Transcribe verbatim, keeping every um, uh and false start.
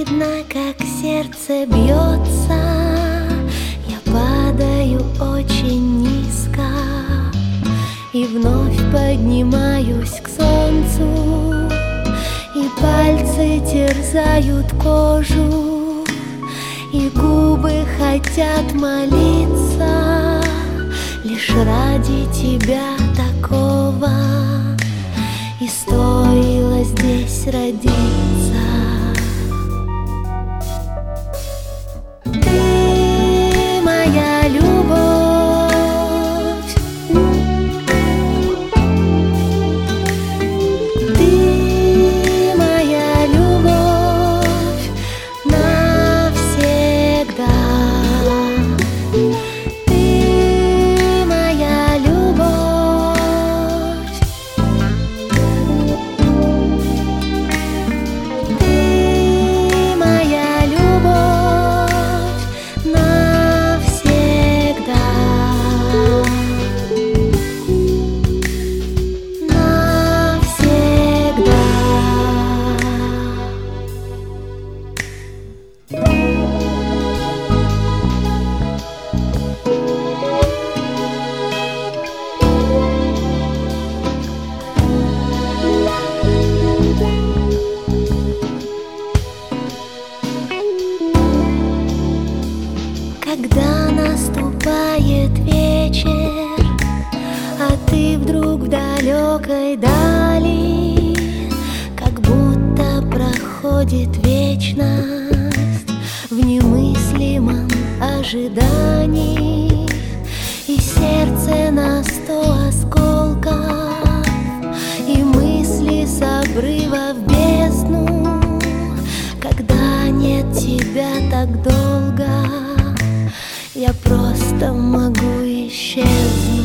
видно, как сердце бьется. Я падаю очень низко и вновь поднимаюсь к солнцу, и пальцы терзают кожу, и губы хотят молиться лишь ради тебя такого. И стоило здесь родиться. Ты моя любовь, ты моя любовь навсегда. Ты моя любовь, ты моя любовь навсегда. Навсегда. Когда наступает вечер, а ты вдруг в далекой дали, как будто проходит вечность в немыслимом ожидании, и сердце на сто осколков, и мысли с обрыва в бездну. Когда нет тебя так долго, я просто могу исчезнуть.